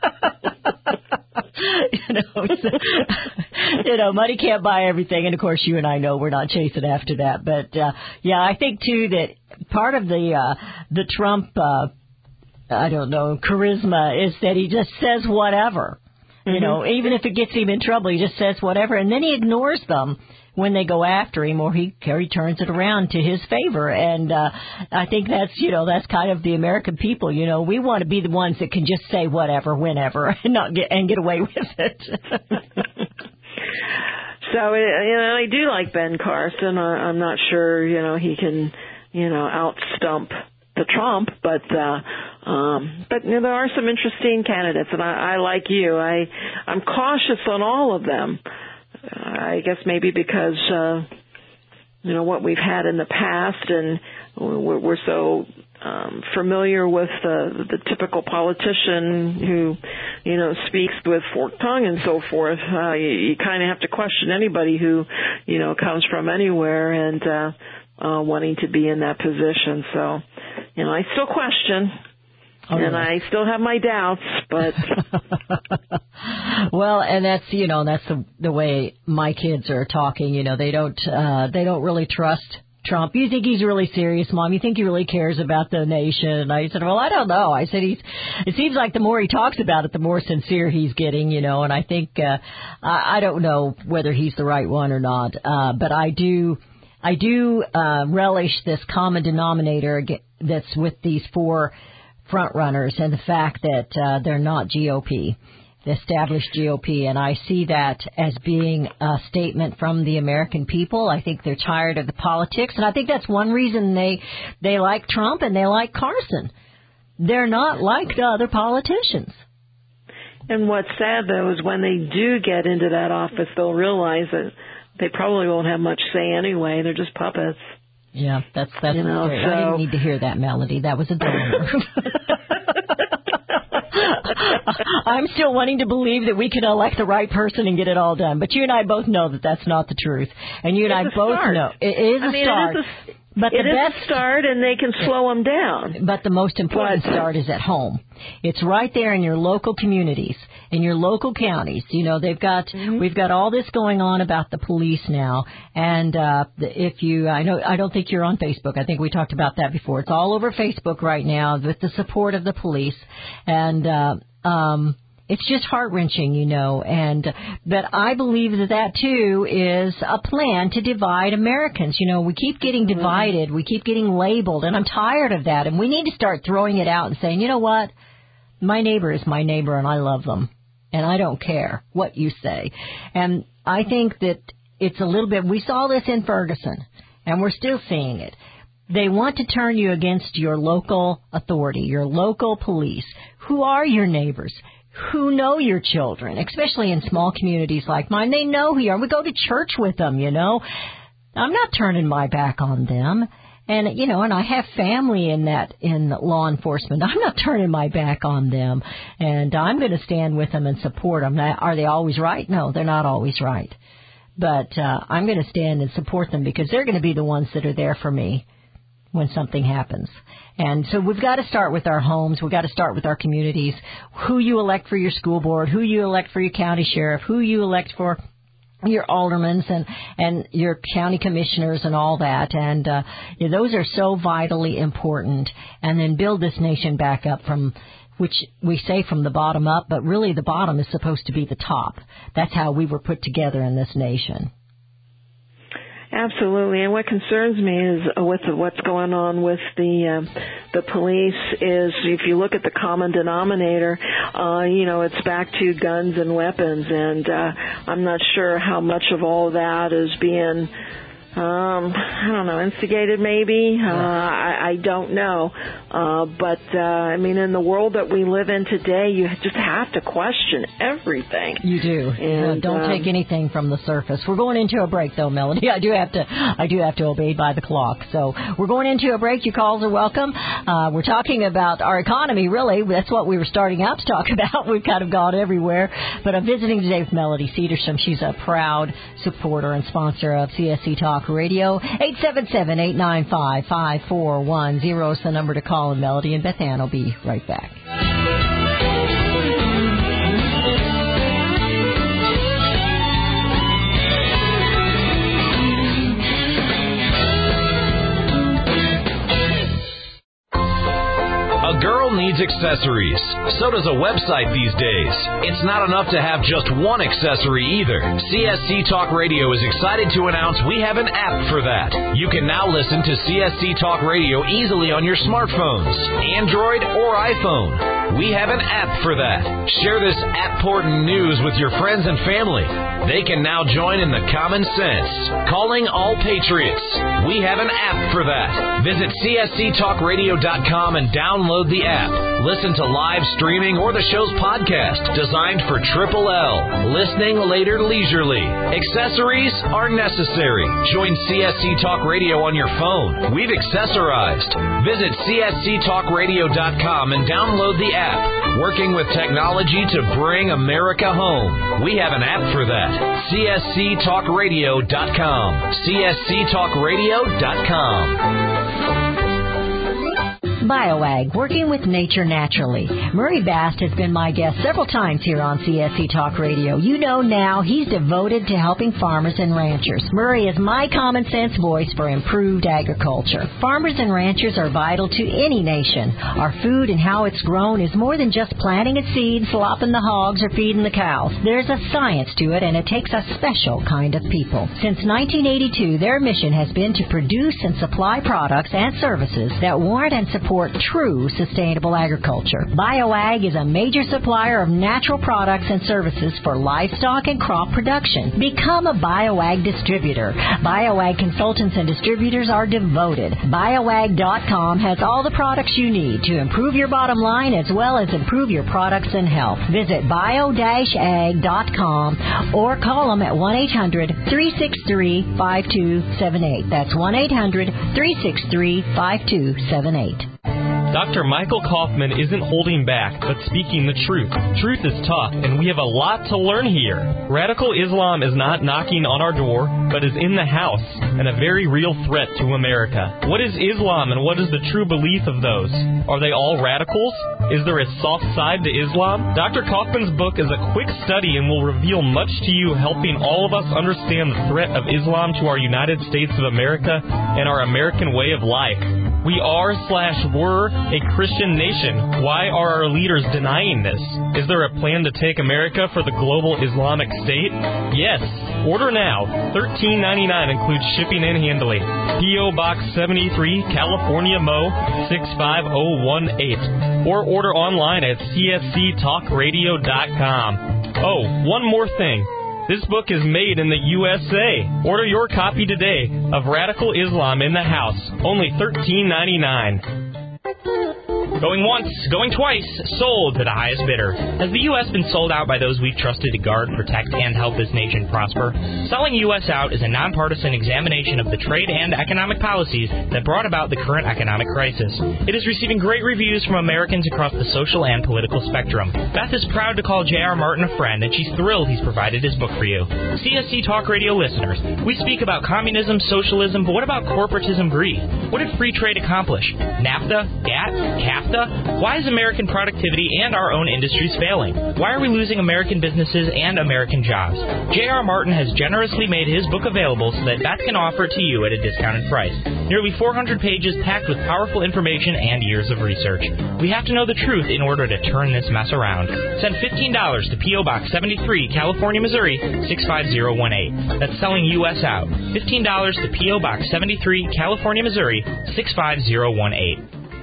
you know, so, you know, money can't buy everything, and of course you and I know we're not chasing after that. But, uh, yeah, I think, too, that part of the, uh, the Trump, uh, I don't know, charisma is that he just says whatever. You mm-hmm. know, even if it gets him in trouble, he just says whatever, and then he ignores them when they go after him, or he, or he turns it around to his favor. And uh, I think that's, you know, that's kind of the American people. You know, we want to be the ones that can just say whatever, whenever, and not get and get away with it. So, you know, I do like Ben Carson. I, I'm not sure, you know, he can, you know, outstump the Trump, but uh, um, but you know, there are some interesting candidates, and I, I like you. I I'm cautious on all of them. I guess maybe because, uh, you know, what we've had in the past, and we're, we're so um, familiar with the, the typical politician who, you know, speaks with forked tongue and so forth. Uh, you you kind of have to question anybody who, you know, comes from anywhere and uh, uh, wanting to be in that position. So, you know, I still question. Oh, and yeah. I still have my doubts, but well, and that's, you know, that's the the way my kids are talking. You know, they don't uh, they don't really trust Trump. You think he's really serious, Mom? You think he really cares about the nation? And I said, well, I don't know. I said he's. It seems like the more he talks about it, the more sincere he's getting. You know, and I think uh, I, I don't know whether he's the right one or not, uh, but I do. I do uh, relish this common denominator that's with these four front runners, and the fact that uh, they're not G O P, the established G O P, and I see that as being a statement from the American people. I think they're tired of the politics, and I think that's one reason they they like Trump and they like Carson. they're not like the other politicians. And what's sad, though, is when they do get into that office, they'll realize that they probably won't have much say anyway. They're just puppets. Yeah, that's that's you know, great. so... I didn't need to hear that, Melody. That was a downer. I'm still wanting to believe that we can elect the right person and get it all done. But you and I both know that that's not the truth. And you and it's I both start. know. It is I a mean, start. It is a, but it the is best a start, and they can slow them down. But the most important but, start is at home. It's right there in your local communities, in your local counties. You know, they've got, mm-hmm. we've got all this going on about the police now. And, uh, if you, I know, I don't think you're on Facebook. I think we talked about that before. It's all over Facebook right now with the support of the police. And, uh, um, it's just heart-wrenching, you know, and, but I believe that that too is a plan to divide Americans. You know, we keep getting divided, we keep getting labeled, and I'm tired of that, and we need to start throwing it out and saying, you know what, my neighbor is my neighbor and I love them, and I don't care what you say. And I think that it's a little bit, we saw this in Ferguson, and we're still seeing it. They want to turn you against your local authority, your local police. Who are your neighbors? Who know your children, especially in small communities like mine. They know who you are. We go to church with them, you know. I'm not turning my back on them. And, you know, and I have family in that, in law enforcement. I'm not turning my back on them. And I'm going to stand with them and support them. Are they always right? No, they're not always right. But uh, I'm going to stand and support them because they're going to be the ones that are there for me when something happens. And so we've got to start with our homes. We've got to start with our communities. Who you elect for your school board, who you elect for your county sheriff, who you elect for your aldermans and, and your county commissioners and all that. And uh, you know, those are so vitally important. And then build this nation back up from, which we say from the bottom up, but really the bottom is supposed to be the top. That's how we were put together in this nation. Absolutely, and what concerns me is uh, with the, what's going on with the uh, the police is if you look at the common denominator, uh, you know, it's back to guns and weapons, and uh, I'm not sure how much of all that is being, um, I don't know, instigated maybe. Uh, I, I don't know, uh, but uh, I mean, in the world that we live in today, you just have to question everything. You do. And, don't um, take anything from the surface. We're going into a break, though, Melody. I do have to. I do have to obey by the clock. So we're going into a break. Your calls are welcome. Uh, we're talking about our economy. Really, that's what we were starting out to talk about. We've kind of gone everywhere. But I'm visiting today with Melody Cedarstrom. She's a proud supporter and sponsor of C S C Talk Radio. eight seven seven, eight nine five, five four one zero is the number to call, and Melody and Beth Ann will be right back. A girl needs accessories. So does a website these days. It's not enough to have just one accessory either. C S C Talk Radio is excited to announce we have an app for that. You can now listen to C S C Talk Radio easily on your smartphones, Android or iPhone. We have an app for that. Share this app-portant news with your friends and family. They can now join in the common sense. Calling all patriots. We have an app for that. Visit C S C talk radio dot com and download the app. Listen to live streaming or the show's podcast, designed for Triple L. Listening later leisurely. Accessories are necessary. Join C S C Talk Radio on your phone. We've accessorized. Visit C S C talk radio dot com and download the app. Working with technology to bring America home. We have an app for that. C S C talk radio dot com. C S C talk radio dot com. BioAg, working with nature naturally. Murray Bast has been my guest several times here on C S C Talk Radio. You know now he's devoted to helping farmers and ranchers. Murray is my common sense voice for improved agriculture. Farmers and ranchers are vital to any nation. Our food and how it's grown is more than just planting a seed, slopping the hogs, or feeding the cows. There's a science to it, and it takes a special kind of people. Since nineteen eighty-two, their mission has been to produce and supply products and services that warrant and support support true sustainable agriculture. BioAg is a major supplier of natural products and services for livestock and crop production. Become a BioAg distributor. BioAg consultants and distributors are devoted. BioAg dot com has all the products you need to improve your bottom line as well as improve your products and health. Visit bio dash ag dot com or call them at one eight hundred three six three five two seven eight. That's one eight hundred three six three five two seven eight. Doctor Michael Kaufman isn't holding back, but speaking the truth. Truth is tough, and we have a lot to learn here. Radical Islam is not knocking on our door, but is in the house, and a very real threat to America. What is Islam, and what is the true belief of those? Are they all radicals? Is there a soft side to Islam? Doctor Kaufman's book is a quick study and will reveal much to you, helping all of us understand the threat of Islam to our United States of America and our American way of life. We are slash were a Christian nation. Why are our leaders denying this? Is there a plan to take America for the global Islamic State? Yes. Order now. thirteen ninety-nine includes shipping and handling. P O. Box seventy-three, California, Mo six five zero one eight. Or order online at c s c talk radio dot com. Oh, one more thing. This book is made in the U S A. Order your copy today of Radical Islam in the House. Only thirteen ninety-nine. Going once, going twice, sold to the highest bidder. Has the U S been sold out by those we've trusted to guard, protect, and help this nation prosper? Selling U S Out is a nonpartisan examination of the trade and economic policies that brought about the current economic crisis. It is receiving great reviews from Americans across the social and political spectrum. Beth is proud to call J R. Martin a friend, and she's thrilled he's provided his book for you. C S C Talk Radio listeners, we speak about communism, socialism, but what about corporatism greed? What did free trade accomplish? NAFTA? GATT? CAFTA? Why is American productivity and our own industries failing? Why are we losing American businesses and American jobs? J R. Martin has generously made his book available so that Beth can offer it to you at a discounted price. Nearly four hundred pages packed with powerful information and years of research. We have to know the truth in order to turn this mess around. Send fifteen dollars to P O. Box seventy-three, California, Missouri six five zero one eight. That's selling U S Out. fifteen dollars to P O. Box seventy-three, California, Missouri six five zero one eight.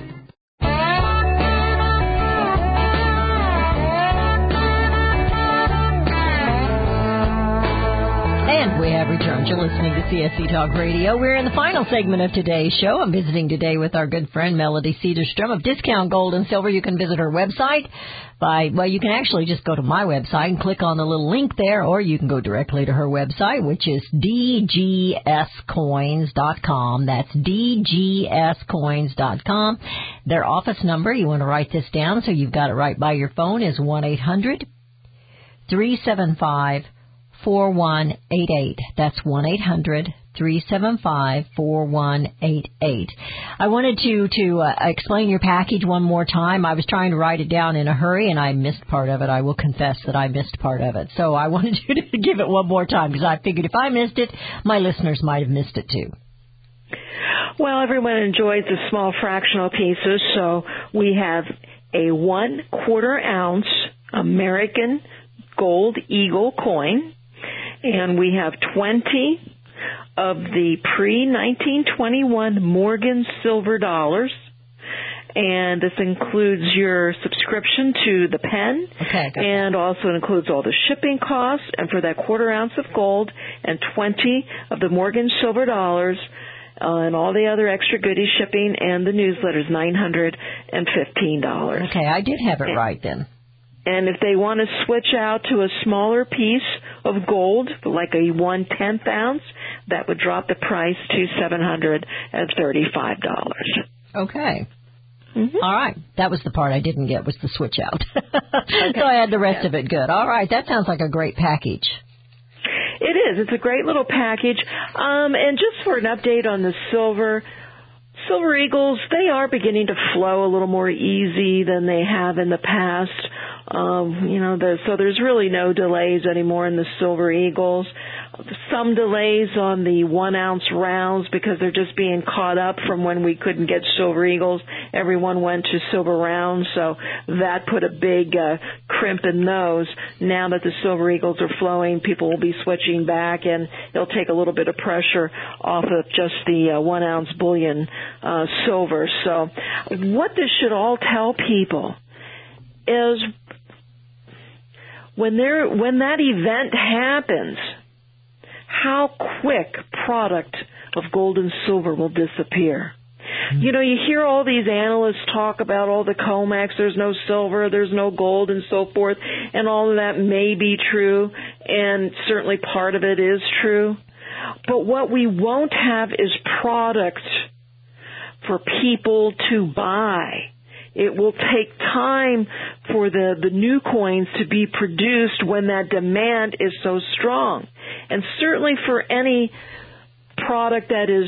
And we have returned. You're listening to C S C Talk Radio. We're in the final segment of today's show. I'm visiting today with our good friend Melody Cedarstrom of Discount Gold and Silver. You can visit her website by, well, you can actually just go to my website and click on the little link there, or you can go directly to her website, which is d g s coins dot com. That's d g s coins dot com. Their office number, you want to write this down so you've got it right by your phone, is one eight hundred three seven five four one eight eight. That's one eight hundred three seven five four one eight eight. I wanted to to uh, explain your package one more time. I was trying to write it down in a hurry, and I missed part of it. I will confess that I missed part of it. So I wanted you to give it one more time because I figured if I missed it, my listeners might have missed it too. Well, everyone enjoys the small fractional pieces, so we have a one quarter ounce American Gold Eagle coin. And we have twenty of the pre nineteen twenty-one Morgan silver dollars. And this includes your subscription to the pen. Okay, and also includes all the shipping costs. And for that quarter ounce of gold and twenty of the Morgan silver dollars uh, and all the other extra goodies, shipping and the newsletters, nine hundred fifteen dollars. Okay, I did have it and, right then. And if they want to switch out to a smaller piece of gold, like a one-tenth ounce, that would drop the price to seven hundred thirty-five dollars. Okay. Mm-hmm. All right. That was the part I didn't get, was the switch out. Okay. So I had the rest yeah. of it good. All right. That sounds like a great package. It is. It's a great little package. Um, and just for an update on the silver, Silver Eagles, they are beginning to flow a little more easy than they have in the past. Um, you know, the, so there's really no delays anymore in the Silver Eagles. some delays on the one ounce rounds because they're just being caught up from when we couldn't get Silver Eagles. Everyone went to silver rounds, so that put a big uh, crimp in those. Now that the Silver Eagles are flowing, people will be switching back, and it'll take a little bit of pressure off of just the uh, one ounce bullion uh, silver. So what this should all tell people is when there when that event happens, how quick product of gold and silver will disappear. Mm-hmm. You know, you hear all these analysts talk about all the COMEX, there's no silver, there's no gold, and so forth, and all of that may be true, and certainly part of it is true. But what we won't have is product for people to buy. It will take time for the, the new coins to be produced when that demand is so strong. And certainly for any product that is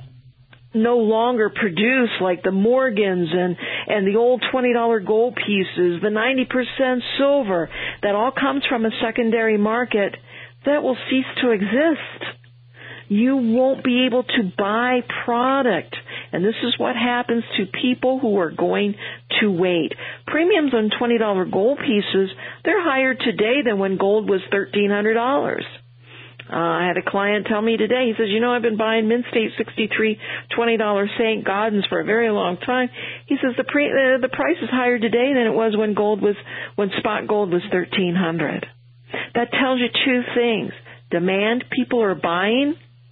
no longer produced, like the Morgans and, and the old twenty dollar gold pieces, the ninety percent silver, that all comes from a secondary market, that will cease to exist. You won't be able to buy product. And this is what happens to people who are going to wait. Premiums on twenty dollar gold pieces, they're higher today than when gold was thirteen hundred dollars. Uh, I had a client tell me today, he says, you know, I've been buying Mint State sixty-three twenty dollar Saint Gaudens for a very long time. He says the pre, uh, the price is higher today than it was when gold was, when spot gold was thirteen hundred. That tells you two things. Demand, people are buying,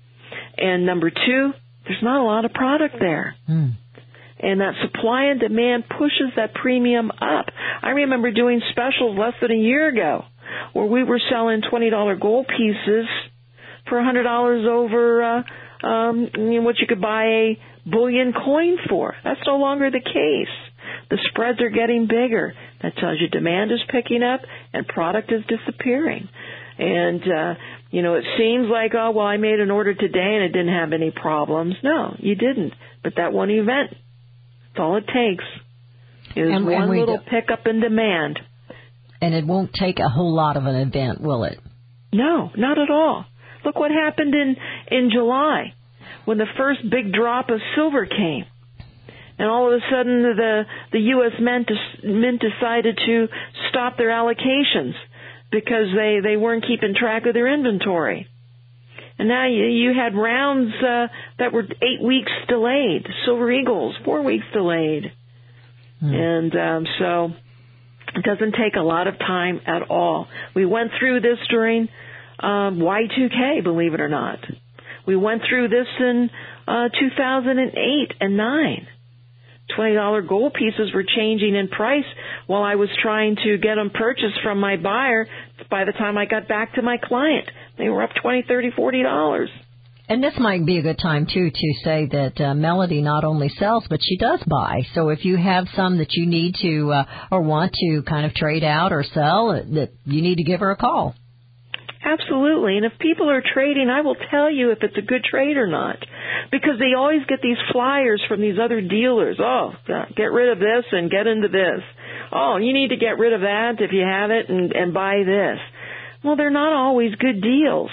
and number two, there's not a lot of product there. Mm. And that supply and demand pushes that premium up. I remember doing specials less than a year ago where we were selling twenty dollar gold pieces for one hundred dollars over uh, um, what you could buy a bullion coin for. That's no longer the case. The spreads are getting bigger. That tells you demand is picking up and product is disappearing. And, uh, you know, it seems like, oh, well, I made an order today and it didn't have any problems. No, you didn't. But that one event, that's all it takes, is and, one and little do. pickup in demand. And it won't take a whole lot of an event, will it? No, not at all. Look what happened in, in July when the first big drop of silver came. And all of a sudden the, the U S Mint, Mint decided to stop their allocations because they, they weren't keeping track of their inventory. And now you, you had rounds uh, that were eight weeks delayed. Silver Eagles, four weeks delayed. Hmm. And um, so it doesn't take a lot of time at all. We went through this during um, Y two K, believe it or not. We went through this in uh, two thousand eight and nine. twenty dollar gold pieces were changing in price while I was trying to get them purchased from my buyer. By the time I got back to my client, they were up twenty, thirty, forty dollars. And this might be a good time, too, to say that uh, Melody not only sells, but she does buy. So if you have some that you need to uh, or want to kind of trade out or sell, uh, that you need to give her a call. Absolutely. And if people are trading, I will tell you if it's a good trade or not. Because they always get these flyers from these other dealers. Oh, get rid of this and get into this. Oh, you need to get rid of that if you have it and, and buy this. Well, they're not always good deals.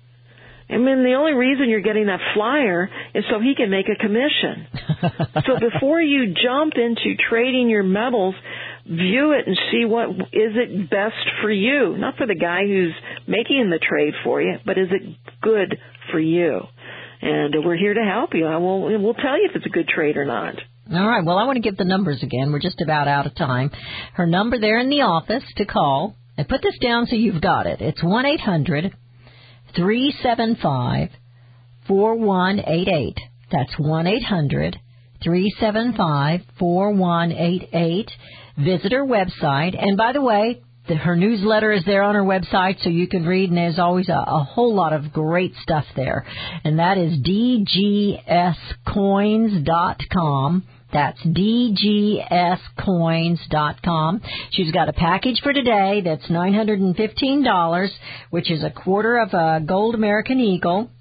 I mean, the only reason you're getting that flyer is so he can make a commission. So before you jump into trading your metals, view it and see what is it best for you. Not for the guy who's making the trade for you, but is it good for you? And we're here to help you. I will, we'll tell you if it's a good trade or not. All right. Well, I want to give the numbers again. We're just about out of time. Her number there in the office to call, and put this down so you've got it. It's one eight hundred three seven five four one eight eight. That's one eight hundred three seven five four one eight eight. Visit her website. And by the way, the, her newsletter is there on her website, so you can read, and there's always a, a whole lot of great stuff there. And that is d g s coins dot com. That's d g s coins dot com. She's got a package for today that's nine hundred fifteen dollars, which is a quarter of a gold American Eagle,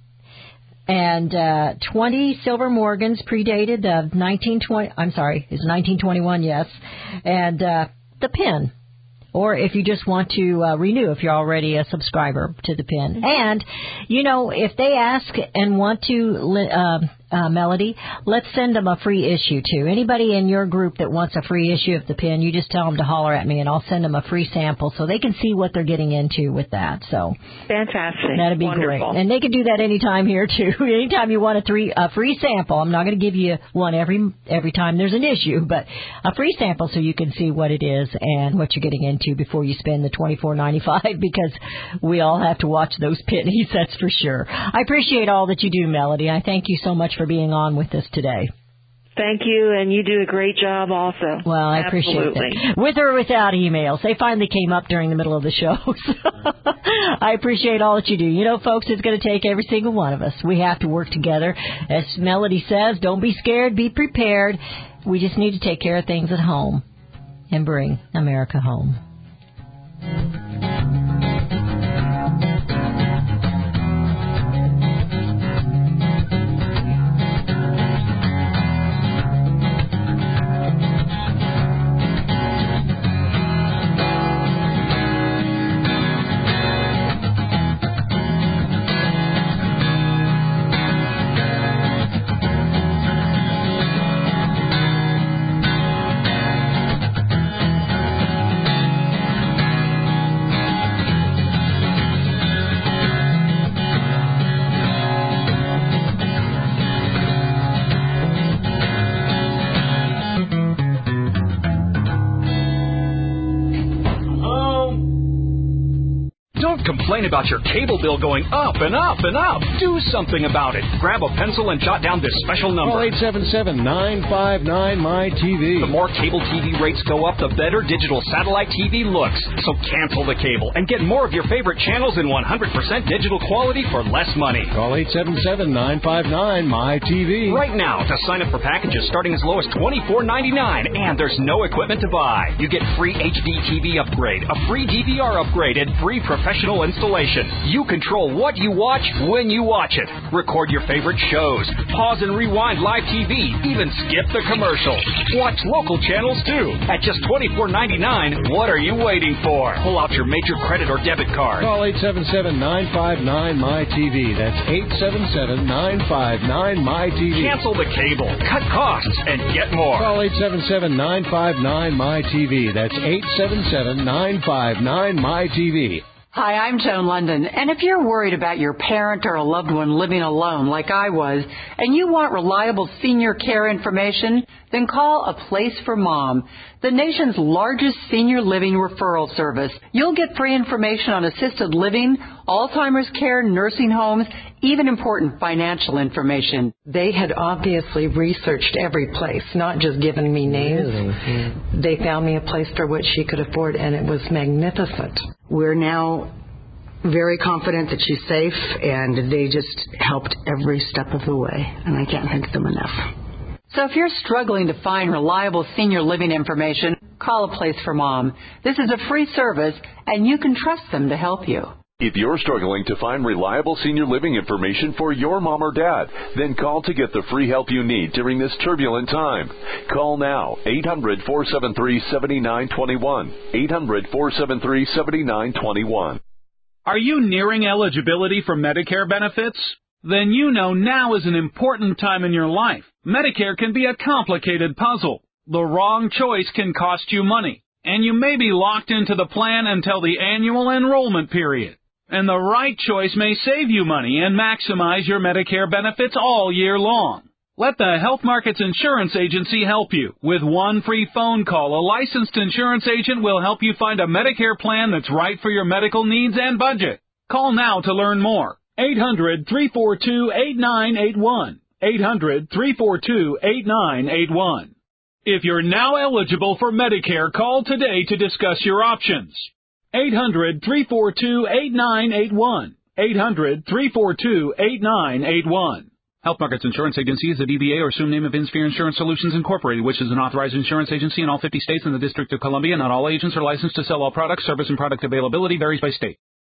and uh, twenty silver Morgans predated of nineteen twenty. I'm sorry, it's nineteen twenty-one, yes, and uh, the pin. or if you just want to uh, renew if you're already a subscriber to the Pen. And, you know, if they ask and want to, uh, uh, Melody, let's send them a free issue, too. Anybody in your group that wants a free issue of the Pen, you just tell them to holler at me, and I'll send them a free sample so they can see what they're getting into with that. So fantastic. That'd be Wonderful. great. And they can do that anytime here, too. Anytime you want a, three, a free sample. I'm not going to give you one every every time there's an issue, but a free sample so you can see what it is and what you're getting into before you spend the twenty-four ninety-five, because we all have to watch those pennies, that's for sure. I appreciate all that you do, Melody. I thank you so much for being on with us today. Thank you, and you do a great job also. Well, I Absolutely. appreciate that. With or without emails. They finally came up during the middle of the show. So I appreciate all that you do. You know, folks, it's going to take every single one of us. We have to work together. As Melody says, don't be scared, be prepared. We just need to take care of things at home and bring America home. Complain about your cable bill going up and up and up. Do something about it. Grab a pencil and jot down this special number. Call eight seven seven, nine five nine, M Y T V. The more cable T V rates go up, the better digital satellite T V looks. So cancel the cable and get more of your favorite channels in one hundred percent digital quality for less money. Call eight seven seven, nine five nine, M Y T V. Right now to sign up for packages starting as low as twenty-four ninety-nine, and there's no equipment to buy. You get free H D T V upgrade, a free D V R upgrade, and free professional installation. You control what you watch when you watch it. Record your favorite shows. Pause and rewind live T V. Even skip the commercials. Watch local channels too. At just twenty-four ninety-nine, what are you waiting for? Pull out your major credit or debit card. Call eight seven seven, nine five nine, M Y T V. That's eight seven seven, nine five nine, M Y T V. Cancel the cable. Cut costs and get more. Call eight seven seven, nine five nine, M Y T V. That's eight seven seven, nine five nine, M Y T V. Hi, I'm Joan London, and if you're worried about your parent or a loved one living alone like I was, and you want reliable senior care information, then call A Place for Mom, the nation's largest senior living referral service. You'll get free information on assisted living, Alzheimer's care, nursing homes, even important financial information. They had obviously researched every place, not just given me names. Really? They found me a place for which she could afford, and it was magnificent. We're now very confident that she's safe, and they just helped every step of the way, and I can't thank them enough. So if you're struggling to find reliable senior living information, call A Place for Mom. This is a free service, and you can trust them to help you. If you're struggling to find reliable senior living information for your mom or dad, then call to get the free help you need during this turbulent time. Call now, eight hundred, four seven three, seven nine two one, eight hundred, four seven three, seven nine two one. Are you nearing eligibility for Medicare benefits? Then you know now is an important time in your life. Medicare can be a complicated puzzle. The wrong choice can cost you money, and you may be locked into the plan until the annual enrollment period. And the right choice may save you money and maximize your Medicare benefits all year long. Let the Health Markets Insurance Agency help you. With one free phone call, a licensed insurance agent will help you find a Medicare plan that's right for your medical needs and budget. Call now to learn more. eight hundred, three four two, eight nine eight one. eight hundred, three four two, eight nine eight one. If you're now eligible for Medicare, call today to discuss your options. eight hundred, three four two, eight nine eight one. eight hundred, three four two, eight nine eight one. Health Markets Insurance Agency is a D B A or assumed name of InSphere Insurance Solutions Incorporated, which is an authorized insurance agency in all fifty states and the District of Columbia. Not all agents are licensed to sell all products. Service and product availability varies by state.